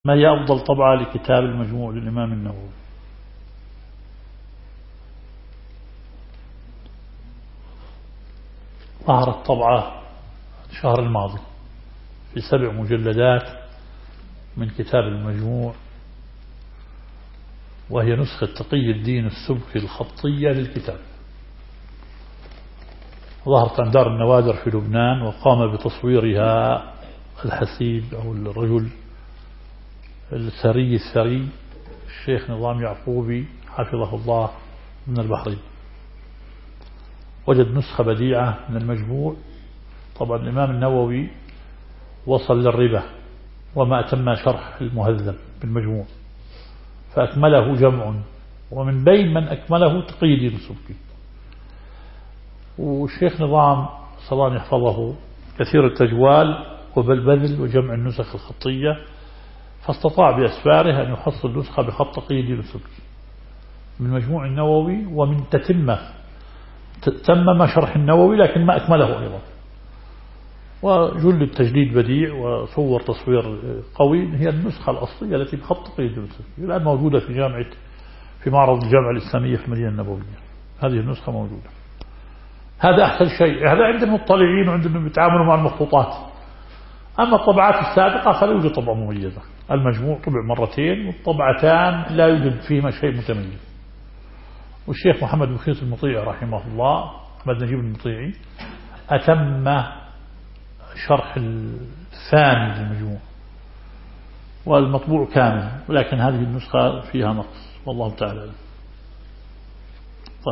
ما هي أفضل طبعة لكتاب المجموع للإمام النووي؟ ظهرت طبعة الشهر الماضي في 7 مجلدات من كتاب المجموع، وهي نسخة تقي الدين السبكي الخطية للكتاب. ظهرت عن دار النوادر في لبنان، وقام بتصويرها الحسيب أو الرجل الثري الشيخ نظام يعقوبي حفظه الله من البحرين. وجد نسخة بديعة من المجموع. طبعا الإمام النووي وصل للربا وما أتم شرح المهذب بالمجموع، فأكمله جمع، ومن بين من أكمله تقي الدين السبكي. والشيخ نظام صلى يحفظه كثير التجوال وبالبذل وجمع النسخ الخطية، فاستطاع بأسفاره أن يحصل نسخة بخط تقي الدين السبكي من مجموع النووي، ومن تمم شرح النووي لكن ما أكمله أيضا. وجل التجديد بديع وصور تصوير قوي. هي النسخة الأصلية التي بخط تقي الدين السبكي الآن موجودة في معرض الجامعة الإسلامية في المدينة النبوية. هذه النسخة موجودة. هذا أحسن شيء. هذا عند المطلعين وعند اللي بيتعاملوا مع المخطوطات. أما الطبعات السابقة فلا يوجد طبعة مميزة. المجموع طبع مرتين، والطبعتان لا يوجد فيهما شيء متميز. والشيخ محمد مخيص المطيعي رحمه الله، محمد نجيب المطيعي، أتم شرح الثاني للمجموع والمطبوع كامل، ولكن هذه النسخة فيها نقص، والله تعالى.